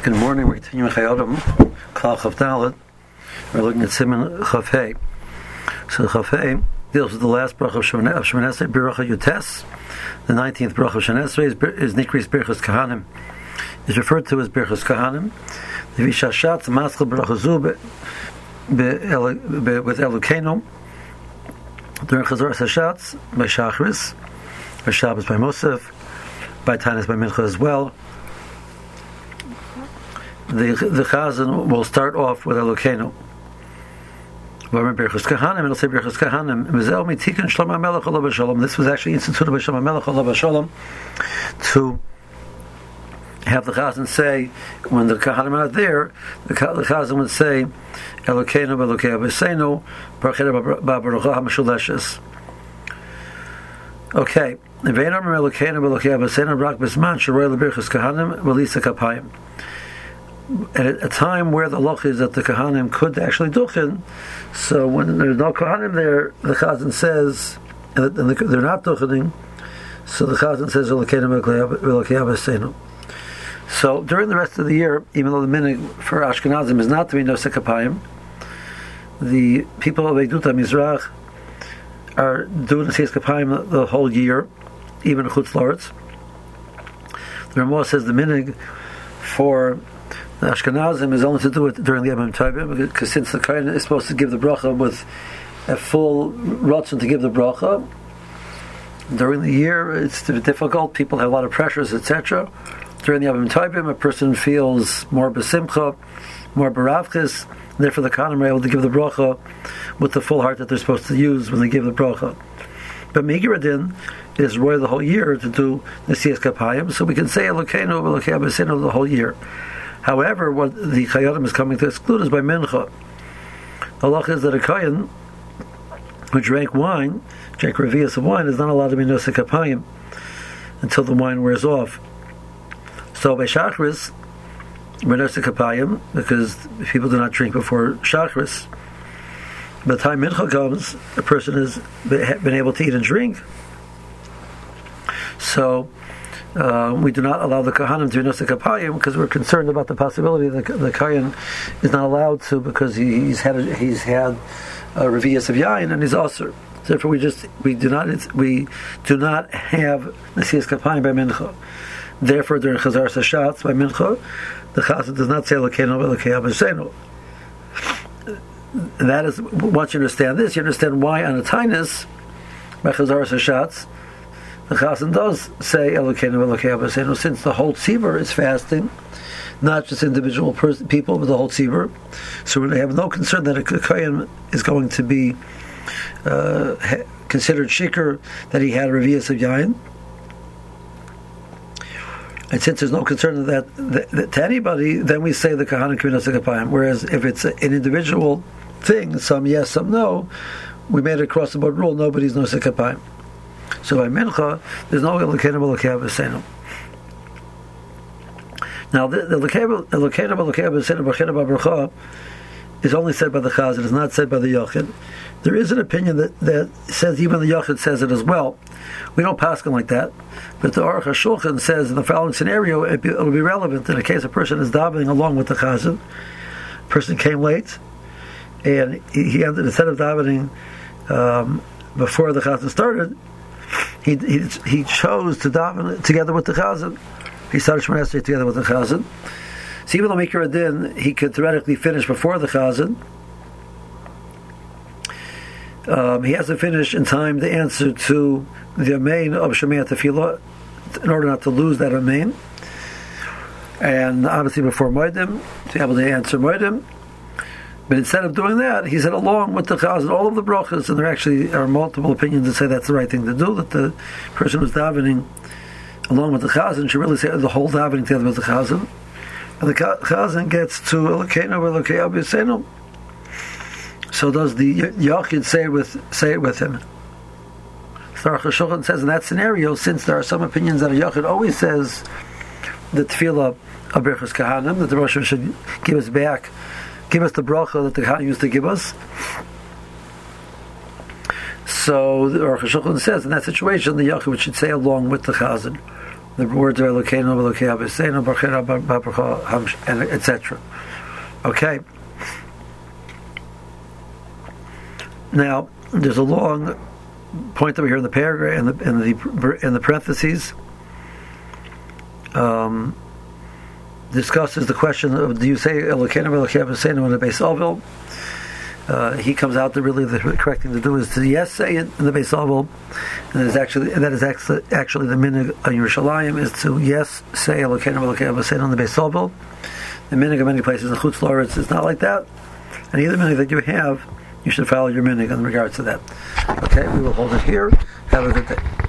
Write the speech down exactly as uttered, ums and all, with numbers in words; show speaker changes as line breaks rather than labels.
Good morning. We're continuing Chayottam, Klal Chaf Dalet. We're looking at Siman Chaf Hey. So Chaf Hey deals with the last bracha of Shemoneh Esrei, Beracha Yutes. The nineteenth bracha of Shemoneh Esrei is Nikris Birchas Kahanim. Is referred to as Birchas Kahanim. The Vishashat Maschel Beracha Zu with Elokeinu during Chazor Hashatz by Shachris, by Shabbos by Mosef, by Tanis by Mincha as well. The the Chazan will start off with Elokeinu. Birchas Kahanim, it'll say Birchas Kahanim. Mizel mitikan Shlomo HaMelech Olav Shalom. This was actually instituted by Shlomo HaMelech Olav Shalom to have the Chazan say, when the Kahanim are not there, the, the Chazan would say, Elokeinu Elokei Aviseinu Baruch Barucha HaMashuleshes. Okay. V'ein Amar Elokeinu Elokei Aviseinu Rak Bisman Shorei LeBirchas Kahanim V'Lisa Kapayim. At a time where the loch is that the Kahanim could actually duchen, so when there's no Kahanim there, the Chazan says, and they're not duchening, so the Chazan says, so during the rest of the year, even though the minig for Ashkenazim is not to be Nosei Kapayim, the people of Eidut HaMizrach are doing Nosei Kapayim the whole year, even in Chutz La'aretz. The Ramah says the minig for the Ashkenazim is only to do it during the Yom Tovim, because since the Kohen is supposed to give the bracha with a full rotzen to give the bracha, during the year it's difficult, people have a lot of pressures, et cetera. During the Yom Tovim, a person feels more besimcha, more baravchis, and therefore the Kohanim are able to give the bracha with the full heart that they're supposed to use when they give the bracha. But Migiradin is roy the whole year to do Nesias Kapayim, so we can say Elokeinu Elokei Aviseinu the whole year. However, what the Chayottam is coming to exclude is by Mincha. The halach is that a Kohen who drank wine, drank revius of wine, is not allowed to be Nosei Kapayim until the wine wears off. So by Shachris, we're Nosei Kapayim because people do not drink before Shachris. By the time Mincha comes, a person has been able to eat and drink. So Uh, we do not allow the Kohanim to be Nosei Kapayim because we're concerned about the possibility that the Kohen is not allowed to because he, he's had a, he's had a revius of yain and he's usher. Therefore, we just we do not we do not have Nesias Kapayim by Mincha. Therefore, during Chazar Hashatz by Mincha, the Chazan does not say Elokeinu Elokei Aviseinu. And that is, once you understand this, you understand why on a Tainus by Chazar Hashatz the Chazan does say Elokeinu Elokei Aviseinu, since the whole tzibur is fasting, not just individual pers- people, but the whole tzibur. So we have no concern that a Kohen is going to be uh, ha- considered shikr that he had a revius of yain. And since there's no concern of that, that, that to anybody, then we say the Kohanim can be Nosei Kapayim. Whereas if it's an individual thing, some yes, some no, we made it across the board rule, nobody's Nosei Kapayim. So by Mincha, there's no Elokeinu Elokei Aviseinu. Now, the Elokeinu Elokei Aviseinu B'china B'Bracha is only said by the Chazan, it's not said by the Yochid. There is an opinion that, that says, even the Yochid says it as well. We don't paskin like that. But the Aruch HaShulchan says in the following scenario, it will be relevant in a case a person is davening along with the Chazan. A person came late, and he, he ended, instead of davening um, before the Chazan started, He, he he chose to daven together with the Chazan. He started Shemoneh Esrei together with the Chazan. So even though Mikra Adin, he could theoretically finish before the Chazan, um, he has to finish in time to answer to the Amen of Shemaya Tefillah in order not to lose that Amen. And obviously before Moedim, to be able to answer Moedim. But instead of doing that, he said along with the Chazan, all of the brachas, and there actually are multiple opinions that say that's the right thing to do, that the person who's davening along with the Chazan should really say the whole davening together with the Chazan. And the Chazan gets to Elokeinu Elokei Aviseinu. So does the Yachid say it with, say it with him. So Aruch HaShulchan says in that scenario, since there are some opinions that a Yachid always says the tefillah of Birchas Kahanim, that the Rosh Hashanah should give us back give us the bracha that the Kohanim used to give us. So the Aruch HaShulchan says in that situation the Yachid should say along with the Chazan, the words of Elokeinu, Elokei Aviseinu, Baruch Baruch, and et cetera. Okay. Now, there's a long point over here in the paragraph, in the in the in the parentheses. Um, discusses the question of, do you say Elokeinu Elokei Aviseinu in the Beis Ovel? Uh, he comes out that really the correct thing to do is to yes say it in the Beis Ovel, and that is actually and that is actually, actually the minhag of Yerushalayim is to yes say Elokeinu Elokei Aviseinu in the Beis Ovel. The minhag of many places in Chutz La'aretz is not like that, and either minhag that you have, you should follow your minhag in regards to that. Okay, we will hold it here. Have a good day.